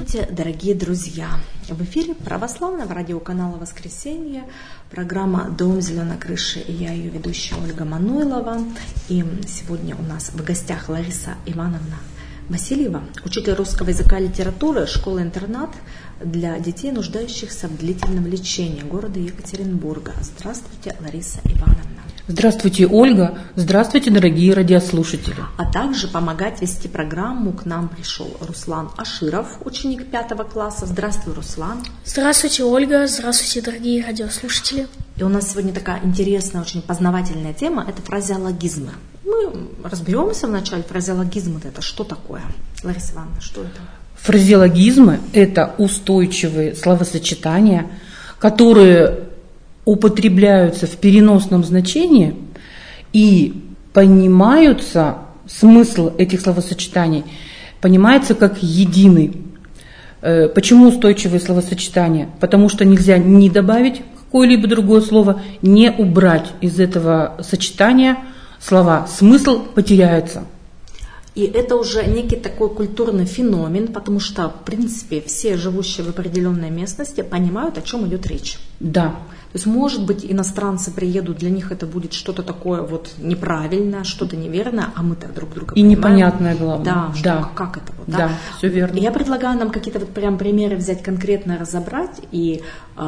Здравствуйте, дорогие друзья! В эфире православного радиоканала «Воскресенье», программа «Дом зеленой крыши», и я ее ведущая Ольга Мануйлова. И сегодня у нас в гостях Лариса Ивановна Васильева, учитель русского языка и литературы, школа-интернат для детей, нуждающихся в длительном лечении города Екатеринбурга. Здравствуйте, Лариса Ивановна. Здравствуйте, Ольга. Здравствуйте, дорогие радиослушатели. А также помогать вести программу к нам пришел Руслан Аширов, ученик 5 класса. Здравствуй, Руслан. Здравствуйте, Ольга. Здравствуйте, дорогие радиослушатели. И у нас сегодня такая интересная, очень познавательная тема – это фразеологизмы. Мы разберемся вначале. Фразеологизмы – это что такое? Лариса Ивановна, что это? Фразеологизмы – это устойчивые словосочетания, которые употребляются в переносном значении и понимаются, смысл этих словосочетаний понимается как единый. Почему устойчивые словосочетания? Потому что нельзя ни добавить какое-либо другое слово, не убрать из этого сочетания слова. Смысл потеряется. И это уже некий такой культурный феномен, потому что, в принципе, все живущие в определенной местности понимают, о чем идет речь. Да. То есть, может быть, иностранцы приедут, для них это будет что-то такое вот неправильное, что-то неверное, а мы-то друг друга и понимаем. Непонятное, главное. Да, да. Как это? Вот, да, все верно. Я предлагаю нам какие-то вот прям примеры взять, конкретно разобрать, и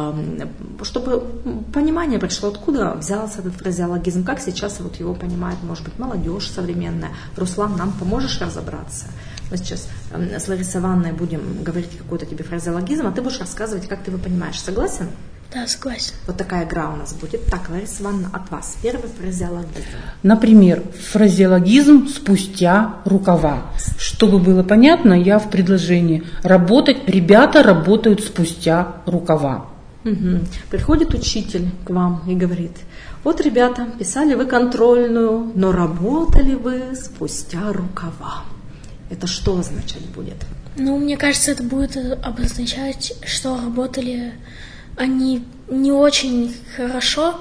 чтобы понимание пришло, откуда взялся этот фразеологизм, как сейчас вот его понимает, может быть, молодежь современная. Руслан, нам поможешь разобраться? Мы сейчас с Ларисой Ивановной будем говорить какой-то тебе фразеологизм, а ты будешь рассказывать, как ты его понимаешь. Согласен? Да, согласен. Вот такая игра у нас будет. Так, Лариса Ивановна, от вас. Первый фразеологизм. Например, фразеологизм «спустя рукава». Чтобы было понятно, я в предложении ребята работают спустя рукава. Угу. Приходит учитель к вам и говорит: вот, ребята, писали вы контрольную, но работали вы спустя рукава. Это что означать будет? Мне кажется, это будет обозначать, что работали они не очень хорошо,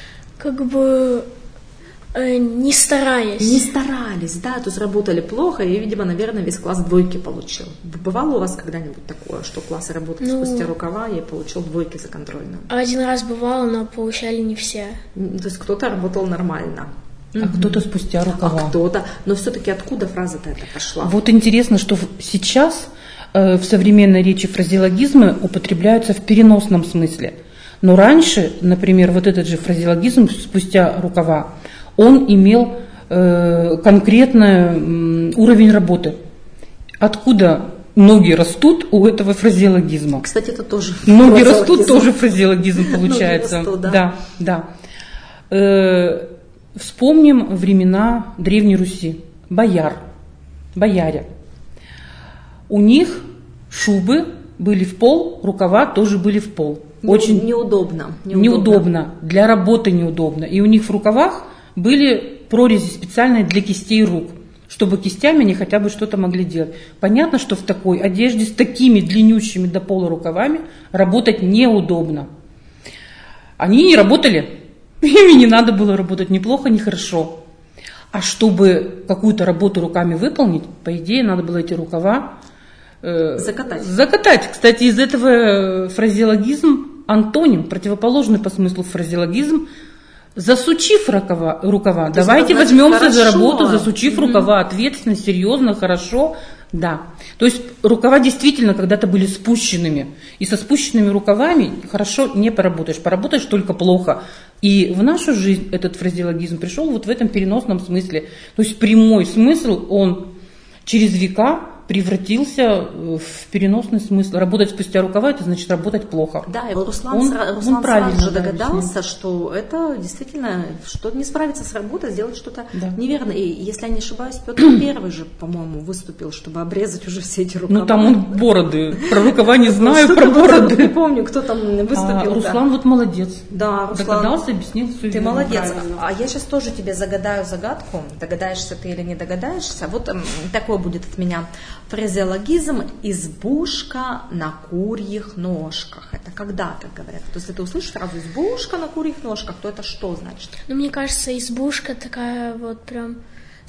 не стараясь. Не старались, да, то есть работали плохо, и, видимо, наверное, весь класс двойки получил. Бывало у вас когда-нибудь такое, что класс работает спустя рукава и получил двойки за контрольную? Один раз бывало, но получали не все. То есть кто-то работал нормально. А кто-то спустя рукава. А кто-то. Но все-таки откуда фраза-то эта пошла? Вот интересно, что сейчас в современной речи фразеологизмы употребляются в переносном смысле. Но раньше, например, вот этот же фразеологизм «спустя рукава», он имел конкретный уровень работы. Откуда ноги растут у этого фразеологизма? Кстати, это тоже ноги растут, тоже фразеологизм получается. Ноги растут, да. Вспомним времена Древней Руси. Бояре. У них шубы были в пол, рукава тоже были в пол. Очень неудобно. Для работы неудобно. И у них в рукавах были прорези специальные для кистей рук, чтобы кистями они хотя бы что-то могли делать. Понятно, что в такой одежде с такими длиннющими до пола рукавами работать неудобно. Они не работали. Ими не надо было работать ни плохо, ни хорошо. А чтобы какую-то работу руками выполнить, по идее, надо было эти рукава закатать. Кстати, из этого фразеологизм антоним, противоположный по смыслу фразеологизм, засучив рукава. Давайте возьмемся за работу, засучив рукава, ответственно, серьезно, хорошо. Да. То есть рукава действительно когда-то были спущенными. И со спущенными рукавами хорошо не поработаешь. Поработаешь только плохо. И в нашу жизнь этот фразеологизм пришел вот в этом переносном смысле. То есть прямой смысл, он через века превратился в переносный смысл. Работать спустя рукава – это значит работать плохо. Да, и Руслан сразу же догадался, что это действительно, что не справиться с работой, сделать что-то неверно. И если я не ошибаюсь, Петр Первый же, по-моему, выступил, чтобы обрезать уже все эти рукава. Там он бороды. Про рукава не знаю, про бороды. Не помню, кто там выступил. Руслан вот молодец. Да, Руслан. Догадался, объяснил все. Ты молодец. А я сейчас тоже тебе загадаю загадку. Догадаешься ты или не догадаешься. Вот такой будет от меня фразеологизм «избушка на курьих ножках». Это когда так говорят? То есть, если ты услышишь сразу «избушка на курьих ножках», то это что значит? Мне кажется, избушка такая вот прям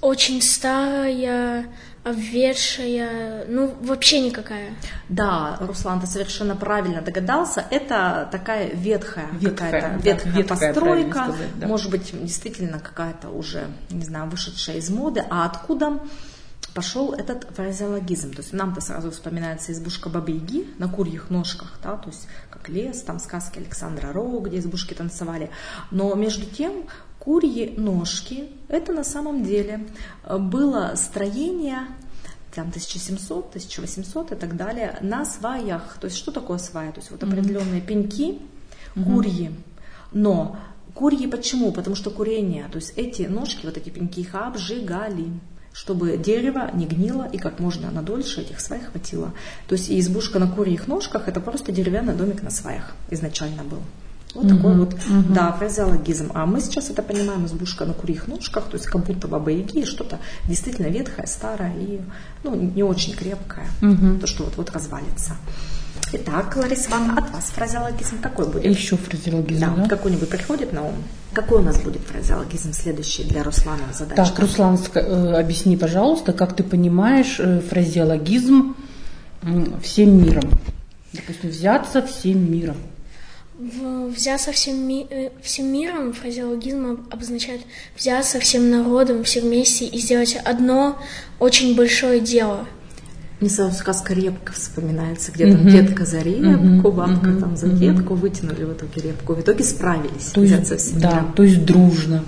очень старая, обветшая, ну, вообще никакая. Да, Руслан, ты совершенно правильно догадался. Это такая ветхая постройка, сказать, да. Может быть, действительно какая-то уже, не знаю, вышедшая из моды. А откуда пошел этот фразеологизм? То есть нам-то сразу вспоминается избушка Бабы-Яги на курьих ножках, да, то есть как лес, там сказки Александра Роу, где избушки танцевали. Но между тем курьи ножки – это на самом деле было строение там 1700, 1800 и так далее на сваях. То есть что такое свая? То есть вот определенные пеньки, курьи. Но курьи почему? Потому что курение, то есть эти ножки, вот эти пеньки их обжигали, чтобы дерево не гнило и как можно надольше этих свай хватило. То есть и избушка на курьих ножках – это просто деревянный домик на сваях изначально был. Вот такой вот, да, фразеологизм. А мы сейчас это понимаем, избушка на курьих ножках, то есть как будто Баба-Яги, что-то действительно ветхое, старое и не очень крепкое, то, что вот развалится. Итак, Лариса Ивановна, от вас фразеологизм какой будет? Еще фразеологизм, да? Какой-нибудь приходит на ум? Какой у нас будет фразеологизм следующий для Руслана задача? Так, Руслан, объясни, пожалуйста, как ты понимаешь фразеологизм всем миром? Допустим, взяться всем миром. Взяться всем миром, фразеологизм обозначает взяться всем народом, все вместе и сделать одно очень большое дело. Мне сразу сказка «Репка» вспоминается, где там детка за репку, бабка там за ветку, вытянули в итоге репку, в итоге справились. То есть, да, то есть дружно.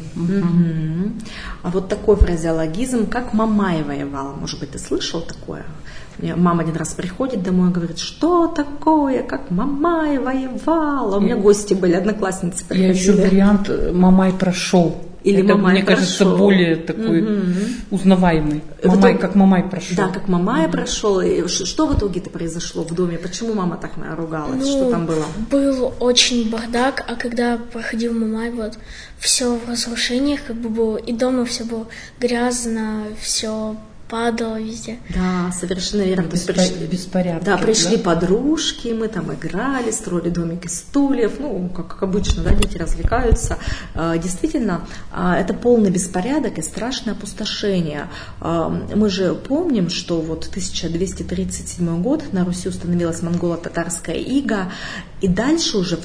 А вот такой фразеологизм, как Мамай воевала, может быть, ты слышал такое? Мама один раз приходит домой и говорит, что такое, как Мамай воевала. У меня гости были, одноклассницы приходили. Я еще вариант «Мамай прошел». Или это, Мамай мне кажется, более такой узнаваемый. Мамай, как Мамай прошел. Да, как Мамай прошел. И что в итоге-то произошло в доме? Почему мама так ругалась? Что там было? Был очень бардак, а когда проходил Мамай, вот все в разрушениях, как бы было, и дома все было грязно, все падало везде. Да, совершенно верно. Беспорядки. Да, пришли подружки, мы там играли, строили домик из стульев, как обычно, да, дети развлекаются. Действительно, это полный беспорядок и страшное опустошение. Мы же помним, что вот 1237 год на Руси установилась монголо-татарская ига, и дальше уже в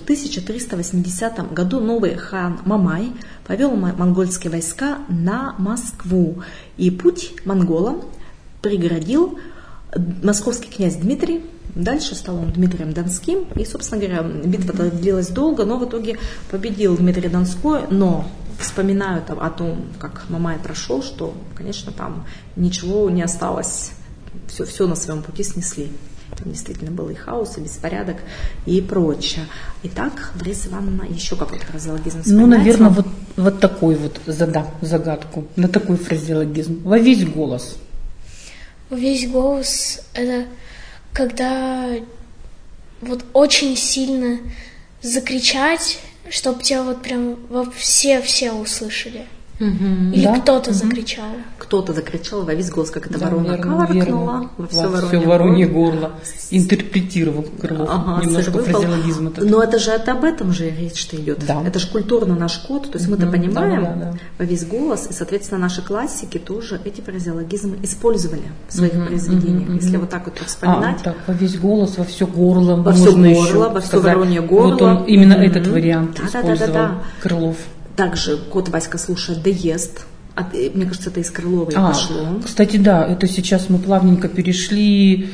1380 году новый хан Мамай повел монгольские войска на Москву. И путь монголам преградил московский князь Дмитрий. Дальше стал он Дмитрием Донским. И, собственно говоря, битва длилась долго, но в итоге победил Дмитрий Донской. Но вспоминают о том, как Мамай прошел, что, конечно, там ничего не осталось. Все на своем пути снесли. Там действительно был и хаос, и беспорядок, и прочее. Итак, Лариса Ивановна, еще какой-то фразеологизм вспоминается? Наверное, вот такой вот задам загадку, на такой фразеологизм. Во весь голос. Во весь голос – это когда вот очень сильно закричать, чтобы тебя вот прям все услышали. Или кто-то закричал. Кто-то закричал во весь голос, как это ворона каркнула во все воронье горло. Интерпретировал Крылов немножко фразеологизм этот. Но это же об этом же речь-то идет. Да. Это же культурно наш код, то есть мы-то понимаем во весь голос, и, соответственно, наши классики тоже эти фразеологизмы использовали в своих произведениях. Если вот так вот вспоминать. Так, во весь голос, во все горло. Во все горло, во все воронье горло. Вот он именно этот вариант использовал Крылов. Также кот Васька слушает, да ест. Мне кажется, это из Крылова и пошло. Кстати, да, это сейчас мы плавненько перешли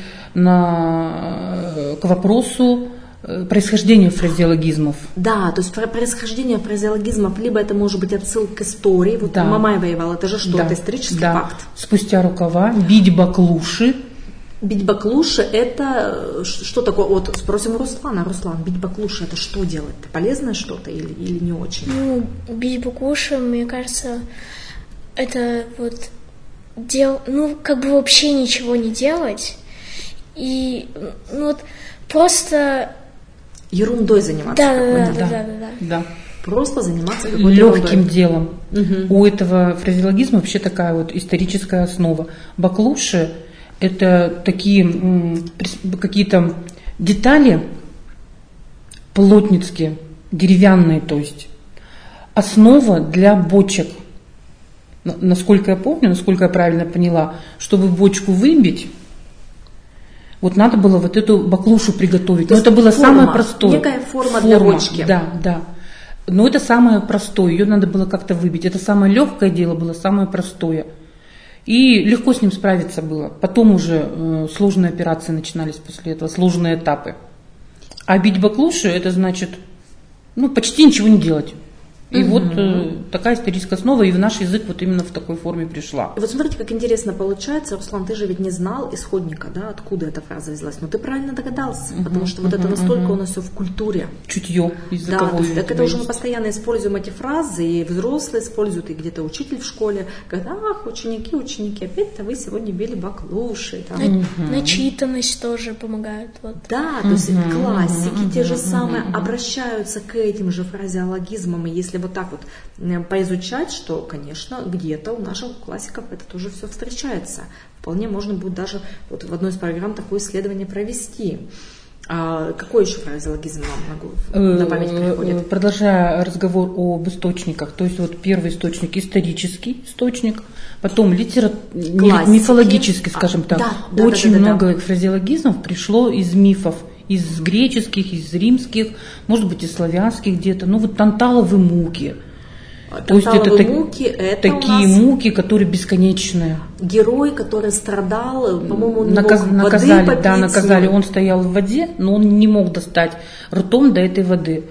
к вопросу происхождения фразеологизмов. Да, то есть происхождение фразеологизмов, либо это может быть отсылка к истории. Вот Мамай воевал, это же что? Это исторический факт. Спустя рукава, бить баклуши. Бить баклуши – это что такое? Вот спросим Руслана. Руслан, бить баклуши – это что делать? Полезное что-то или не очень? Бить баклуши, мне кажется, это вот как бы вообще ничего не делать. И вот просто… Ерундой заниматься. Да. Просто заниматься какой-то легким делом. У этого фразеологизма вообще такая вот историческая основа. Баклуши – это такие какие-то детали плотницкие, деревянные, то есть основа для бочек. насколько я помню, насколько я правильно поняла, чтобы бочку выбить, вот надо было вот эту баклушу приготовить. Но это было самое простое. Некая форма для бочки. Да. Но это самое простое, ее надо было как-то выбить. Это самое легкое дело было, самое простое. И легко с ним справиться было. Потом уже сложные операции начинались после этого, сложные этапы. А бить баклуши, это значит, почти ничего не делать. И вот такая историческая основа, и в наш язык вот именно в такой форме пришла. И вот смотрите, как интересно получается, Руслан, ты же ведь не знал исходника, да, откуда эта фраза взялась, но ты правильно догадался, потому что вот это настолько у нас все в культуре. Чутье языковое. Да, то есть, так это уже мы постоянно используем эти фразы, и взрослые используют, и где-то учитель в школе говорит: ах, ученики, опять-то вы сегодня били баклуши. Начитанность тоже помогает. Вот. Да, то есть классики те же самые обращаются к этим же фразеологизмам, и если вот так вот поизучать, что, конечно, где-то у наших классиков это тоже все встречается. Вполне можно будет даже вот в одной из программ такое исследование провести. А какой еще фразеологизм вам на память приходит? Продолжая разговор об источниках, то есть вот первый источник исторический источник, потом мифологический, скажем так. Очень много фразеологизмов пришло из мифов. Из греческих, из римских, может быть, из славянских где-то. Вот танталовые муки. То есть это такие муки, которые бесконечные. Герой, который страдал, по-моему, он наказали, воды попить. Наказали. Он стоял в воде, но он не мог достать ртом до этой воды.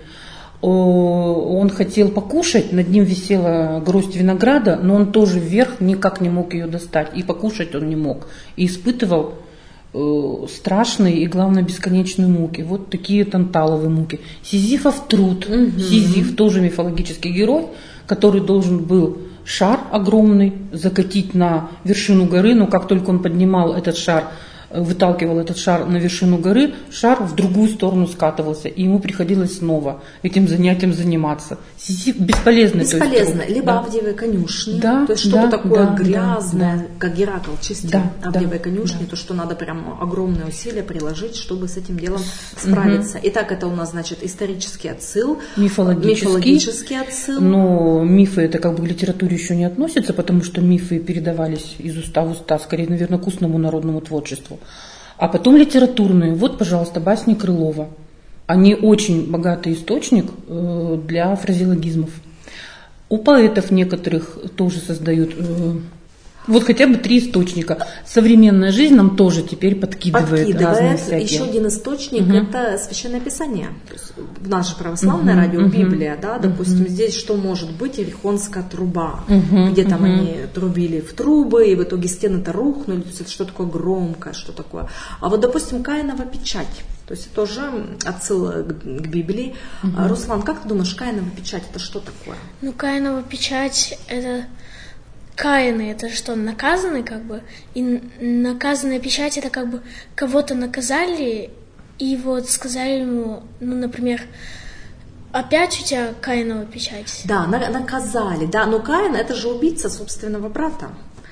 Он хотел покушать, над ним висела гроздь винограда, но он тоже вверх никак не мог ее достать. И покушать он не мог. И испытывал страшные и, главное, бесконечные муки. Вот такие танталовые муки. Сизифов труд. Сизиф тоже мифологический герой, который должен был шар огромный закатить на вершину горы, но как только он поднимал этот шар, выталкивал этот шар на вершину горы, шар в другую сторону скатывался, и ему приходилось снова этим занятием заниматься. Сизиф бесполезный. Бесполезно. Либо Авдеевой конюшни, то есть что-то такое грязное, как Геракл чистил Авдеевой конюшни, то, что надо прям огромные усилия приложить, чтобы с этим делом справиться. Итак, это у нас, значит, исторический отсыл, мифологический отсыл. Но мифы это как бы к литературе еще не относятся, потому что мифы передавались из уста в уста, скорее, наверное, к устному народному творчеству. А потом литературные. Вот, пожалуйста, басни Крылова. Они очень богатый источник для фразеологизмов. У поэтов некоторых тоже создают вот хотя бы 3 источника. Современная жизнь нам тоже теперь подкидывает разные всякие. Еще один источник это Священное Писание. То есть наше православное радио, Библия, да, допустим, здесь что может быть? Иерихонская труба, где там они трубили в трубы, и в итоге стены-то рухнули. То есть это что такое громкое, что такое. А вот, допустим, Каинова печать. То есть это тоже отсыл к Библии. Руслан, как ты думаешь, Каинова печать это что такое? Каинова печать это... Каины это что, наказанный как бы, и наказанная печать это как бы кого-то наказали, и вот сказали ему, например, опять у тебя Каинова печать. Да, наказали, да, но Каин это же убийца собственного брата.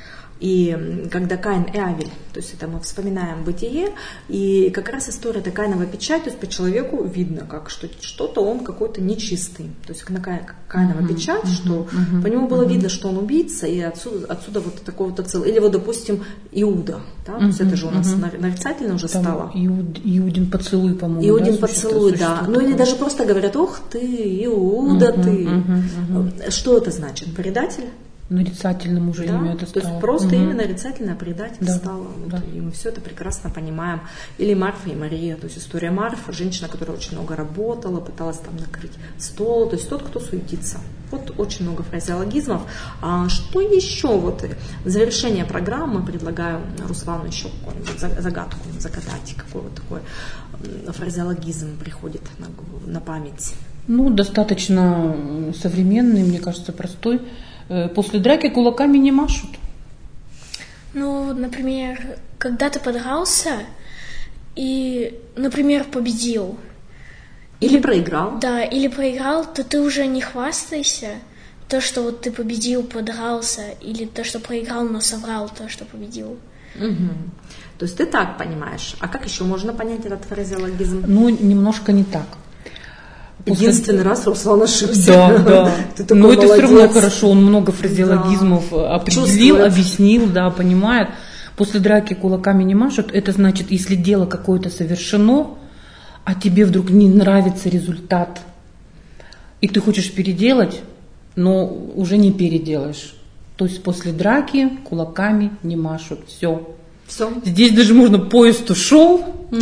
И когда Каин и Авель, то есть это мы вспоминаем Бытие, и как раз история это Каинова печать, то есть по человеку видно, как что-то он какой-то нечистый. То есть Каинова печать, что по нему было видно, что он убийца, и отсюда вот такой вот отсыл. Или вот, допустим, Иуда, да? То есть это же у нас нарицательно уже там стало. Иудин поцелуй, по-моему. Иудин поцелуй, да. Ну или даже просто говорят: ох ты, Иуда, ты. Что это значит? Предатель? Нарицательным уже имя это стало. То есть просто именно нарицательное предатель стало. И мы все это прекрасно понимаем. Или Марфа и Мария. То есть история Марфы, женщина, которая очень много работала, пыталась там накрыть стол. То есть тот, кто суетится. Вот очень много фразеологизмов. А что еще? Вот в завершение программы предлагаю Руслану еще какую-нибудь загадку загадать. Какой вот такой фразеологизм приходит на память? Достаточно современный, мне кажется, простой. После драки кулаками не машут. Например, когда ты подрался и, например, победил. Или проиграл. Да, или проиграл, то ты уже не хвастайся. То, что вот ты победил, подрался, или то, что проиграл, но соврал то, что победил. То есть ты так понимаешь. А как еще можно понять этот фразеологизм? Немножко не так. Единственный раз Руслан ошибся. Да, да. Но это все равно молодец. Хорошо, он много фразеологизмов определил, Чувствует. объяснил, да, понимает. После драки кулаками не машут, это значит, если дело какое-то совершено, а тебе вдруг не нравится результат, и ты хочешь переделать, но уже не переделаешь. То есть после драки кулаками не машут. Все. Здесь даже можно поезд ушел,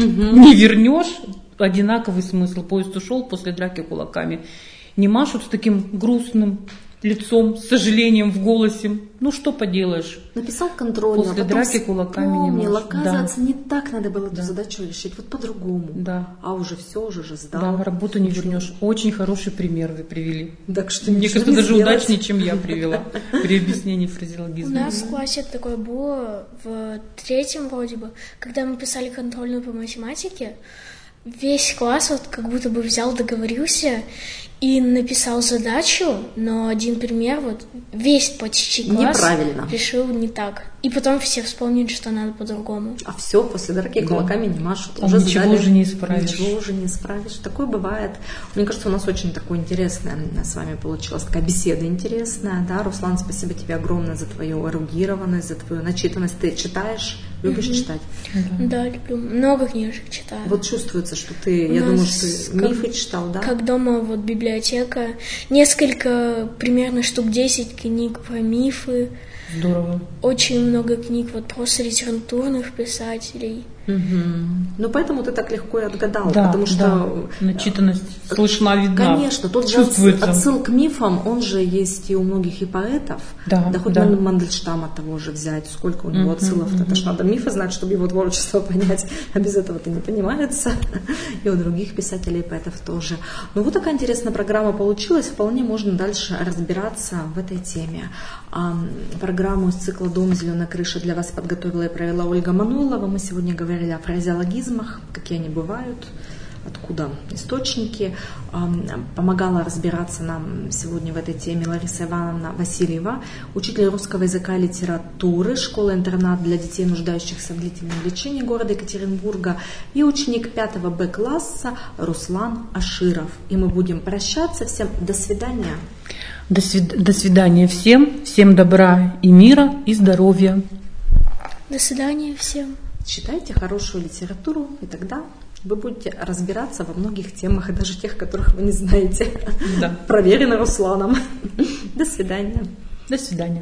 не вернешь. Одинаковый смысл. Поезд ушел, после драки кулаками не машут с таким грустным лицом, с сожалением в голосе. Ну что поделаешь? Написал контрольную, после драки кулаками не машут. Оказывается, не так надо было эту задачу решить, вот по-другому. Да. А уже все, уже сдал. Да, работу не вернешь. Очень хороший пример вы привели. Так что мне кажется, даже сделать. удачнее, чем я привела при объяснении фразеологизма. У нас в классе такое было в 3-м вроде бы, когда мы писали контрольную по математике, весь класс вот как будто бы взял, договорился и написал задачу, но один пример, вот весь почти класс решил не так. И потом все вспомнили, что надо по-другому. А все, после драки кулаками не машут. Уже ничего уже не исправишь. Ничего уже не исправишь. Такое бывает. Мне кажется, у нас очень такое интересное с вами получилась такая беседа интересная. Да, Руслан, спасибо тебе огромное за твою эрудированность, за твою начитанность. Ты читаешь? Любишь читать? Да, люблю. Много книжек читаю. Вот чувствуется, что ты, я думаю, что ты мифы читал, да? Как дома вот библиотека. Несколько, примерно штук 10 книг про мифы. Здорово. Очень много книг вот просто литературных писателей. Ну, поэтому ты так легко и отгадал, да, потому что... начитанность слышна, видна. Конечно, тот же отсыл к мифам, он же есть и у многих и поэтов. Да, хоть Мандельштама того же взять, сколько у него отсылов. Это ж надо мифы знать, чтобы его творчество понять, а без этого это не понимается. И у других писателей и поэтов тоже. Ну, вот такая интересная программа получилась, вполне можно дальше разбираться в этой теме. Программу из цикла «Дом зеленой крыши» для вас подготовила и провела Ольга Мануйлова. Мы сегодня говорили о фразеологизмах, какие они бывают, откуда источники. Помогала разбираться нам сегодня в этой теме Лариса Ивановна Васильева, учитель русского языка и литературы, школа-интернат для детей, нуждающихся в длительном лечении города Екатеринбурга, и ученик 5 Б класса Руслан Аширов. И мы будем прощаться. Всем до свидания. До свидания всем. Всем добра и мира, и здоровья. До свидания всем. Читайте хорошую литературу, и тогда вы будете разбираться во многих темах, даже тех, которых вы не знаете. Да. Проверено Русланом. До свидания. До свидания.